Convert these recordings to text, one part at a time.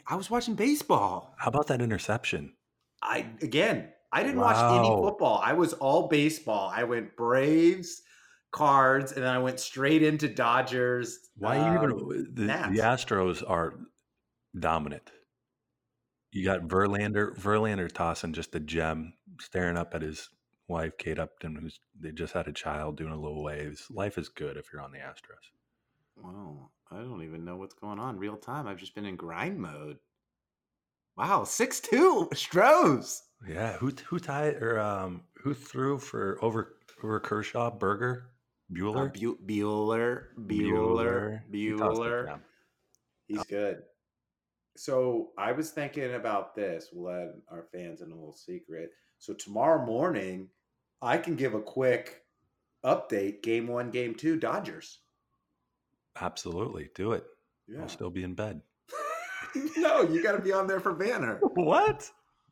I was watching baseball. How about that interception? I didn't watch any Wow. football. I was all baseball. I went Braves, Cards, and then I went straight into Dodgers. Why even the Nats. Astros are dominant. You got Verlander tossing just a gem, staring up at his wife, Kate Upton, they just had a child, doing a little waves. Life is good if you're on the Astros. Wow, I don't even know what's going on real time. I've just been in grind mode. Wow, 6-2 Astros. Yeah, who tied or who threw for over Kershaw? Buehler. Bueller. He tossed a gem. He's good. So I was thinking about this. We'll let our fans in a little secret. So tomorrow morning, I can give a quick update. Game 1, Game 2, Dodgers. Absolutely, do it. Yeah. I'll still be in bed. No, you got to be on there for Banner. What?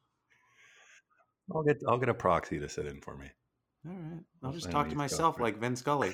I'll get a proxy to sit in for me. All right, I'll just talk to myself like Vin Scully.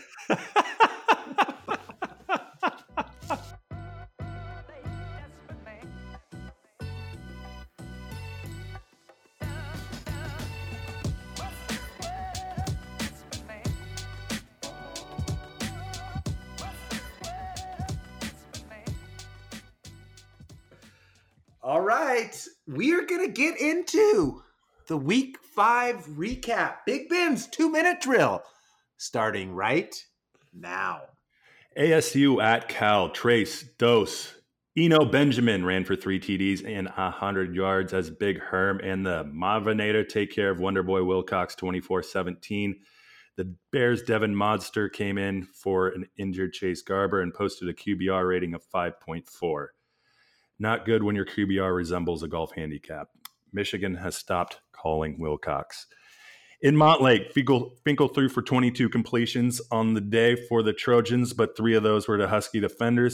All right, we are going to get into the Week 5 recap. Big Ben's 2-minute drill starting right now. ASU at Cal, Trace, Dose, Eno Benjamin ran for 3 TDs and 100 yards as Big Herm and the Mavinator take care of Wonderboy Wilcox 24-17. The Bears' Devin Modster came in for an injured Chase Garber and posted a QBR rating of 5.4. Not good when your QBR resembles a golf handicap. Michigan has stopped calling Wilcox. In Montlake, Finkel threw for 22 completions on the day for the Trojans, but 3 of those were to Husky defenders.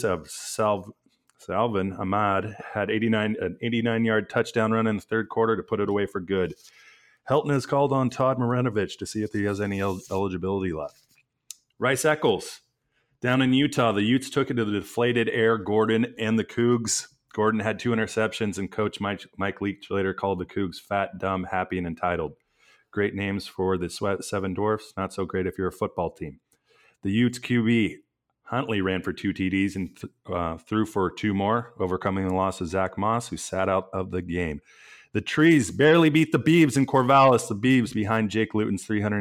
Salvin Ahmad had an 89-yard touchdown run in the third quarter to put it away for good. Helton has called on Todd Marinovich to see if he has any eligibility left. Rice Eccles. Down in Utah, the Utes took it to the deflated Air Gordon and the Cougs. Gordon had 2 interceptions, and Coach Mike Leach later called the Cougs fat, dumb, happy, and entitled. Great names for the Seven Dwarfs, not so great if you're a football team. The Utes QB, Huntley, ran for 2 TDs and threw for 2 more, overcoming the loss of Zach Moss, who sat out of the game. The Trees barely beat the Beavs in Corvallis. The Beavs, behind Jake Luton's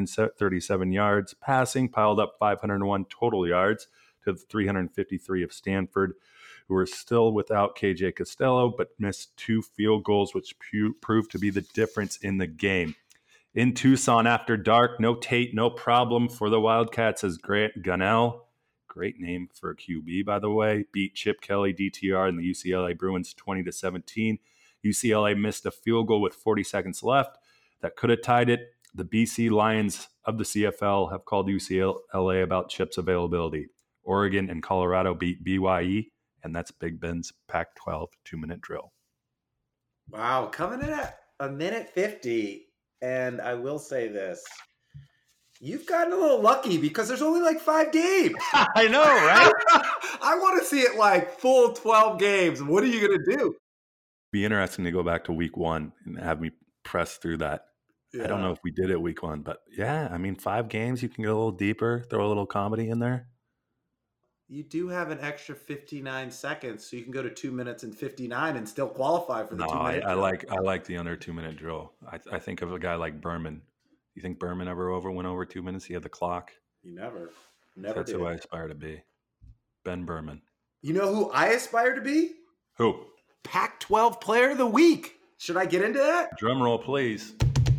337 yards passing, piled up 501 total yards to the 353 of Stanford, who are still without KJ Costello, but missed 2 field goals, which proved to be the difference in the game. In Tucson after dark, no Tate, no problem for the Wildcats as Grant Gunnell, great name for a QB, by the way, beat Chip Kelly, DTR, and the UCLA Bruins 20-17. UCLA missed a field goal with 40 seconds left that could have tied it. The BC Lions of the CFL have called UCLA about Chip's availability. Oregon and Colorado beat BYE, and that's Big Ben's Pac-12 2-minute drill. Wow, coming in at 1:50, and I will say this. You've gotten a little lucky because there's only like 5 games. I know, right? I want to see it like full 12 games. What are you going to do? Be interesting to go back to week 1 and have me press through that. Yeah. I don't know if we did it week 1, but yeah, I mean, 5 games, you can go a little deeper, throw a little comedy in there. You do have an extra 59 seconds, so you can go to 2 minutes and 59 and still qualify for the 2-minute drill. I like the under 2-minute drill. I think of a guy like Berman. You think Berman went over 2 minutes? He had the clock. He never That's did. Who I aspire to be. Ben Berman. You know who I aspire to be? Who? Pac-12 Player of the Week. Should I get into that? Drum roll, please.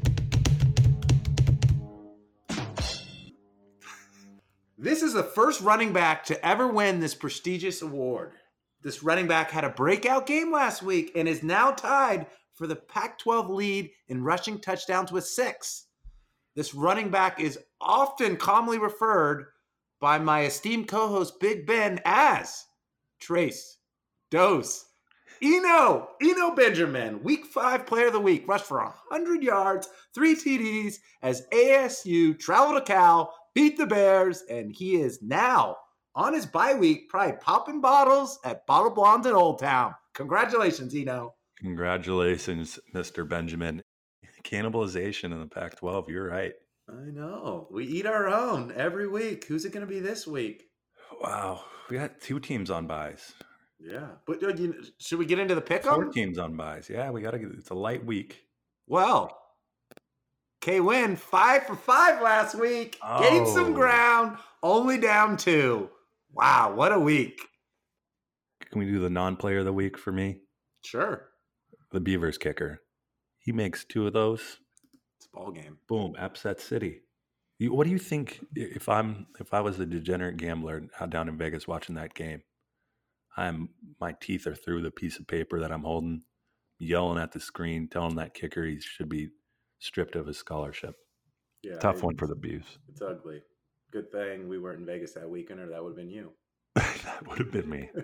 This is the first running back to ever win this prestigious award. This running back had a breakout game last week and is now tied for the Pac-12 lead in rushing touchdowns with 6. This running back is often calmly referred by my esteemed co-host Big Ben as Trace, Dose, Eno Benjamin, Week 5 Player of the Week, rushed for 100 yards, 3 TDs as ASU travel to Cal, beat the Bears, and he is now on his bye week, probably popping bottles at Bottle Blondes in Old Town. Congratulations, Eno. Congratulations, Mr. Benjamin. Cannibalization in the Pac-12. You're right. I know. We eat our own every week. Who's it going to be this week? Wow. We got 2 teams on buys. Yeah. But should we get into the pick 'em? 4 teams on buys. Yeah, we got to get it's a light week. Well, K-Win 5 for 5 last week. Gained some ground. Only down 2. Wow, what a week. Can we do the non-player of the week for me? Sure. The Beavers kicker. He makes 2 of those. It's a ball game. Boom, upset city. What do you think if I was a degenerate gambler down in Vegas watching that game? My teeth are through the piece of paper that I'm holding, yelling at the screen, telling that kicker he should be stripped of his scholarship. Yeah, tough one for the Beavs. It's ugly. Good thing we weren't in Vegas that weekend, or that would have been you. That would have been me.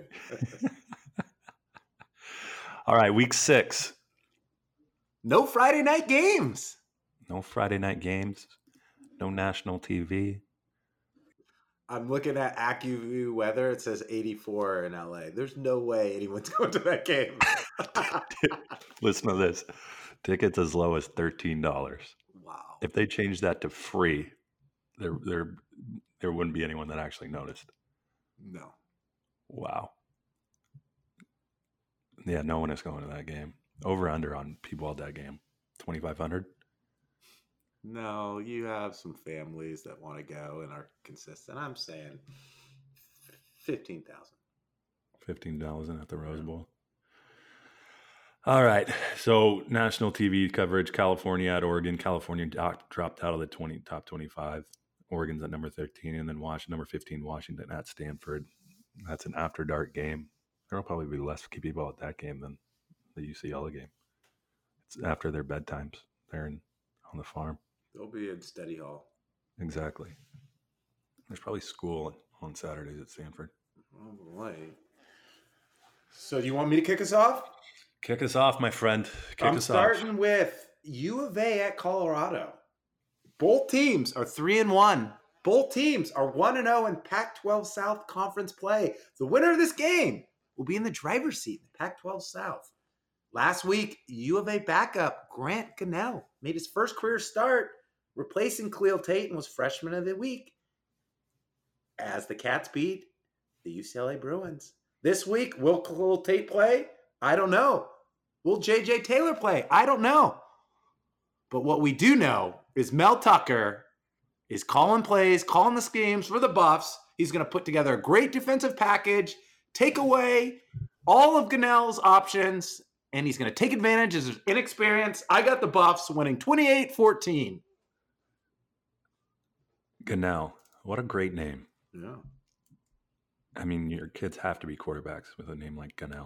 All right, week 6. No Friday night games. No Friday night games. No national TV. I'm looking at AccuView weather. It says 84 in LA. There's no way anyone's going to that game. Listen to this. Tickets as low as $13. Wow. If they change that to free, there wouldn't be anyone that actually noticed. No. Wow. Yeah, no one is going to that game. Over under on people at that game. 2,500? No, you have some families that want to go and are consistent. I'm saying 15,000. 15,000 at the Rose Bowl. All right. So national TV coverage, California at Oregon. California dropped out of the top 25. Oregon's at number 13. And then number 15, Washington at Stanford. That's an after dark game. There will probably be less people at that game than the UCLA game. It's after their bedtimes. They're on the farm. They'll be in study hall. Exactly. There's probably school on Saturdays at Stanford. Oh, boy. So do you want me to kick us off? Kick us off, my friend. I'm starting with U of A at Colorado. Both teams are 3-1. Both teams are 1-0 in Pac-12 South Conference play. The winner of this game will be in the driver's seat in the Pac-12 South. Last week, U of A backup Grant Gunnell made his first career start, replacing Khalil Tate, and was freshman of the week as the Cats beat the UCLA Bruins. This week, will Khalil Tate play? I don't know. Will J.J. Taylor play? I don't know. But what we do know is Mel Tucker is calling plays, calling the schemes for the Buffs. He's going to put together a great defensive package, take away all of Gunnell's options, and he's going to take advantage of his inexperience. I got the Buffs winning 28-14. Gunnell. What a great name. Yeah. I mean, your kids have to be quarterbacks with a name like Gunnell.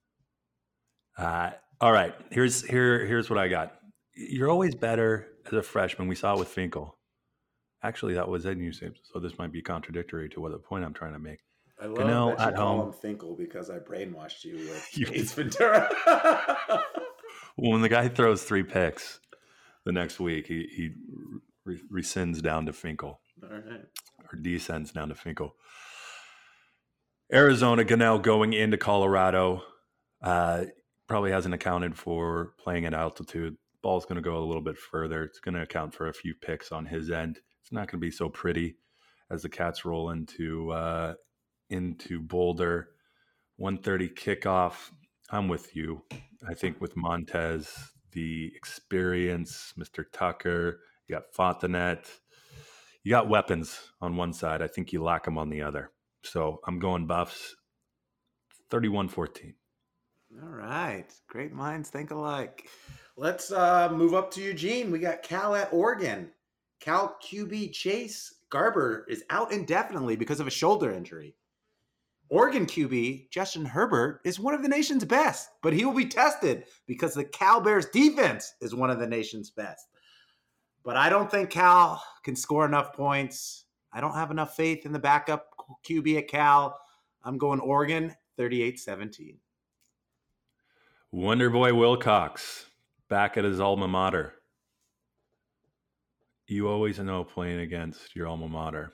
All right. Here's what I got. You're always better as a freshman. We saw it with Finkel. Actually, that was Ed Newsom, so this might be contradictory to what the point I'm trying to make. I love Gunnell that you call him Finkel because I brainwashed you with Ace Ventura. When the guy throws 3 picks the next week, he rescinds down to Finkel. All right. Or descends down to Finkel. Arizona, Gunnell going into Colorado. Probably hasn't accounted for playing at altitude. Ball's going to go a little bit further. It's going to account for a few picks on his end. It's not going to be so pretty as the Cats roll into Boulder. 1:30 kickoff. I'm with you. I think with Montez, the experience, Mr. Tucker, you got Fontenette, you got weapons on one side. I think you lack them on the other. So I'm going Buffs 31-14. All right. Great minds think alike. Let's move up to Eugene. We got Cal at Oregon. Cal QB Chase Garber is out indefinitely because of a shoulder injury. Oregon QB Justin Herbert is one of the nation's best, but he will be tested because the Cal Bears defense is one of the nation's best. But I don't think Cal can score enough points. I don't have enough faith in the backup QB at Cal. I'm going Oregon 38-17. Wonder Boy Wilcox back at his alma mater. You always know playing against your alma mater,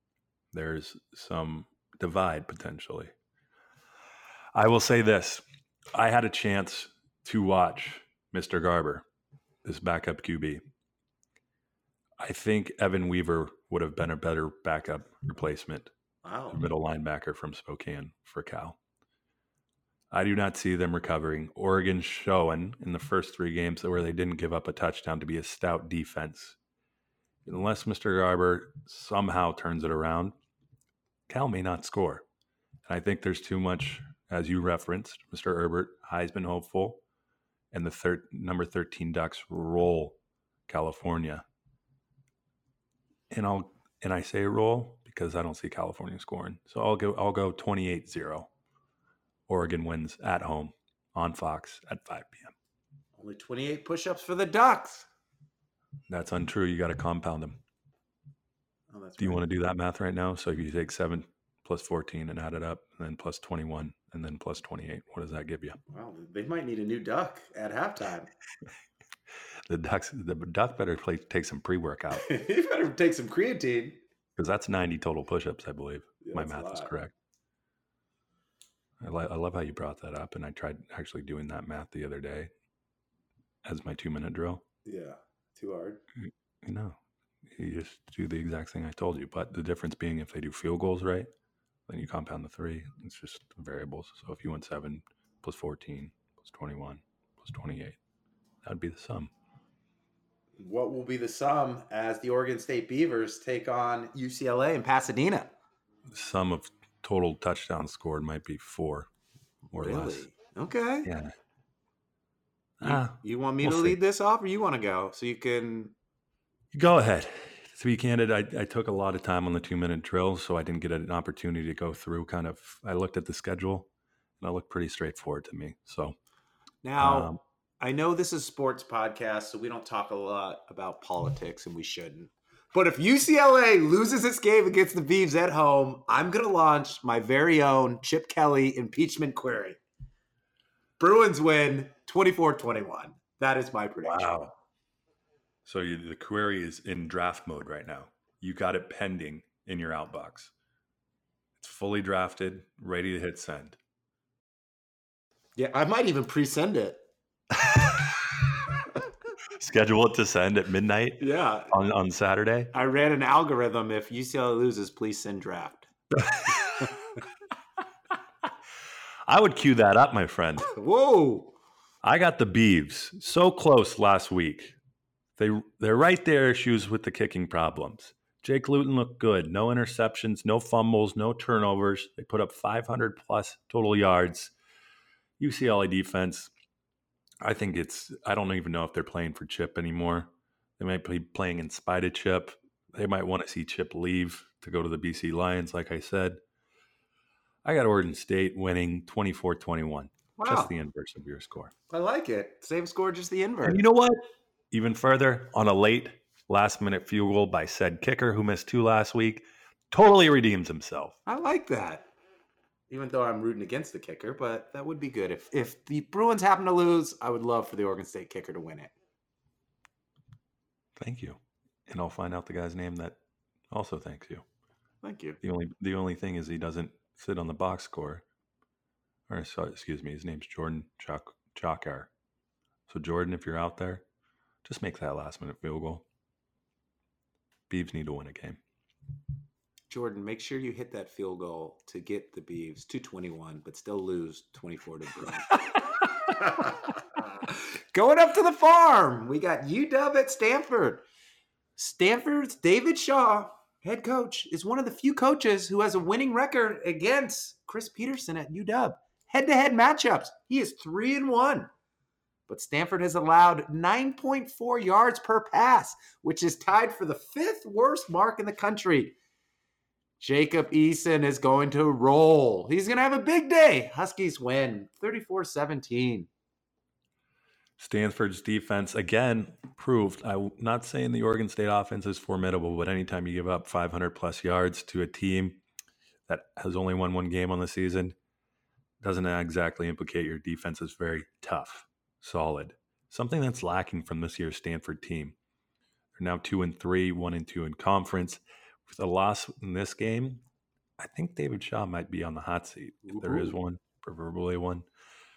there's some divide potentially. I will say this. I had a chance to watch Mr. Garber, this backup QB. I think Evan Weaver would have been a better backup replacement, Wow. middle linebacker from Spokane for Cal. I do not see them recovering. Oregon showing in the first 3 games where they didn't give up a touchdown to be a stout defense. Unless Mr. Garber somehow turns it around, Cal may not score. And I think there's too much, as you referenced, Mr. Herbert, Heisman hopeful, and the number 13 Ducks roll California. And I say roll because I don't see California scoring. So I'll go 28-0. Oregon wins at home on Fox at 5 p.m. Only 28 push-ups for the Ducks. That's untrue. You got to compound them. Oh, that's Do you want to do that math right now? So if you take 7 plus 14 and add it up, and then plus 21, and then plus 28, what does that give you? Wow, they might need a new duck at halftime. The duck better take some pre-workout. You better take some creatine. Because that's 90 total push-ups, I believe. Yeah, my math is correct. I love how you brought that up, and I tried actually doing that math the other day as my 2-minute drill. Yeah, too hard. You just do the exact thing I told you. But the difference being if they do field goals right, then you compound the 3. It's just variables. So if you went 7 plus 14 plus 21 plus 28, that would be the sum. What will be the sum as the Oregon State Beavers take on UCLA in Pasadena? The sum of total touchdowns scored might be 4 or less. Okay. Yeah. You want me to lead this off, or you want to go so you can? Go ahead. To be candid, I took a lot of time on the 2-minute drill, so I didn't get an opportunity to go through I looked at the schedule, and it looked pretty straightforward to me. So now, I know this is a sports podcast, so we don't talk a lot about politics, and we shouldn't. But if UCLA loses its game against the Beavs at home, I'm going to launch my very own Chip Kelly impeachment query. Bruins win 24-21. That is my prediction. Wow. So the query is in draft mode right now. You got it pending in your outbox. It's fully drafted, ready to hit send. Yeah, I might even pre-send it. Schedule it to send at midnight. Yeah, on Saturday. I ran an algorithm. If UCLA loses, please send draft. I would cue that up, my friend. Whoa! I got the Beavs so close last week. They're right there, issues with the kicking problems. Jake Luton looked good. No interceptions, no fumbles, no turnovers. They put up 500 plus total yards. UCLA defense, I don't even know if they're playing for Chip anymore. They might be playing in spite of Chip. They might want to see Chip leave to go to the BC Lions, like I said. I got Oregon State winning 24-21. Wow. Just the inverse of your score. I like it. Same score, just the inverse. And you know what? Even further, on a late last-minute field goal by said kicker who missed 2 last week, totally redeems himself. I like that. Even though I'm rooting against the kicker, but that would be good. If the Bruins happen to lose, I would love for the Oregon State kicker to win it. Thank you. And I'll find out the guy's name that also thanks you. Thank you. The only thing is he doesn't sit on the box score. His name's Jordan Chakar. So Jordan, if you're out there, just make that last-minute field goal. Beavs need to win a game. Jordan, make sure you hit that field goal to get the Beavs to 21, but still lose 24 to Bruins. Going up to the farm, we got UW at Stanford. Stanford's David Shaw, head coach, is one of the few coaches who has a winning record against Chris Peterson at UW. Head-to-head matchups, he is 3-1. But Stanford has allowed 9.4 yards per pass, which is tied for the 5th worst mark in the country. Jacob Eason is going to roll. He's going to have a big day. Huskies win 34-17. Stanford's defense, again, proved, I'm not saying the Oregon State offense is formidable, but anytime you give up 500-plus yards to a team that has only won 1 game on the season, doesn't exactly implicate your defense is very tough, solid. Something that's lacking from this year's Stanford team. They're now 2-3, 1-2 in conference. With a loss in this game, I think David Shaw might be on the hot seat. If there is one, proverbially one.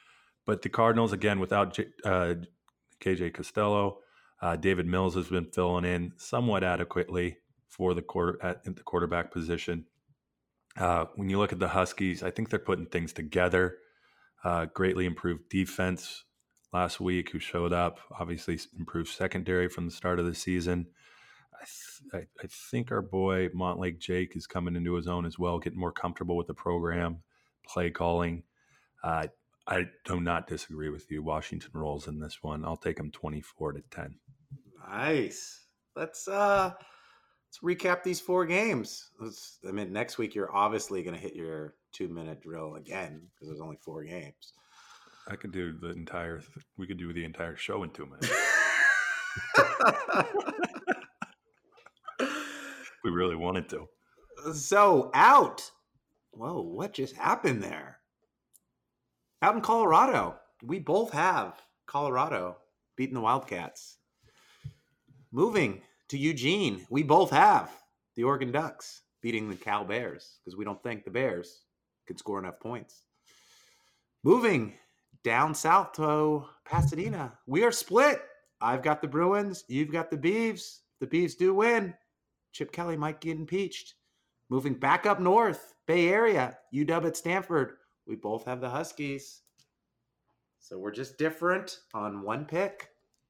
But the Cardinals, again, without KJ Costello, David Mills has been filling in somewhat adequately for the quarterback position. When you look at the Huskies, I think they're putting things together. Greatly improved defense last week, who showed up. Obviously, improved secondary from the start of the season. I think our boy Montlake Jake is coming into his own as well, getting more comfortable with the program, play calling. I do not disagree with you. Washington rolls in this one. I'll take them 24-10. Nice. Let's recap these 4 games. Next week you're obviously going to hit your 2-minute drill again because there's only 4 games. I could do we could do the entire show in 2 minutes. We really wanted to. So out. Whoa, what just happened there? Out in Colorado, we both have Colorado beating the Wildcats. Moving to Eugene, we both have the Oregon Ducks beating the Cal Bears because we don't think the Bears could score enough points. Moving down south to Pasadena, we are split. I've got the Bruins. You've got the Beavs. The Beavs do win. Chip Kelly might get impeached. Moving back up north, Bay Area, UW at Stanford. We both have the Huskies. So we're just different on one pick.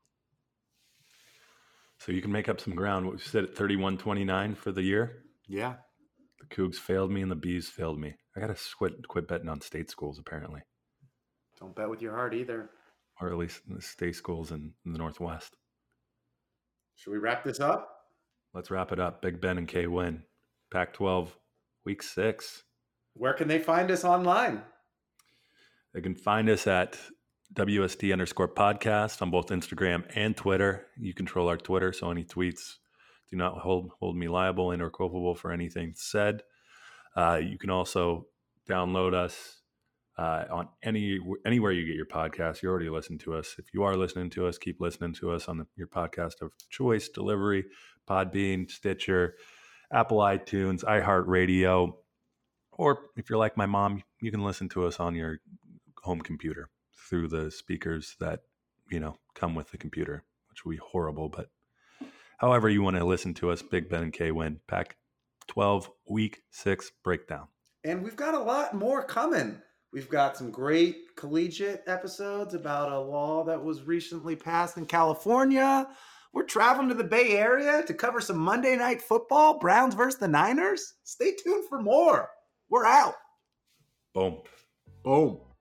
So you can make up some ground. What we said at 31-29 for the year. Yeah. The Cougs failed me and the Bees failed me. I got to quit betting on state schools, apparently. Don't bet with your heart either. Or at least the state schools in the Northwest. Should we wrap this up? Let's wrap it up. Big Ben and K win. Pac-12, week 6. Where can they find us online? They can find us at WSD_podcast on both Instagram and Twitter. You control our Twitter, so any tweets do not hold me liable and or culpable for anything said. You can also download us on anywhere you get your podcast. You already listen to us. If you are listening to us, keep listening to us on your podcast of choice, Delivery, Podbean, Stitcher, Apple iTunes, iHeartRadio, or if you're like my mom, you can listen to us on your home computer through the speakers that, come with the computer, which would be horrible. But however you want to listen to us, Big Ben and K win. Pac-12 week 6 breakdown. And we've got a lot more coming. We've got some great collegiate episodes about a law that was recently passed in California. We're traveling to the Bay Area to cover some Monday Night Football, Browns versus the Niners. Stay tuned for more. We're out. Boom. Boom.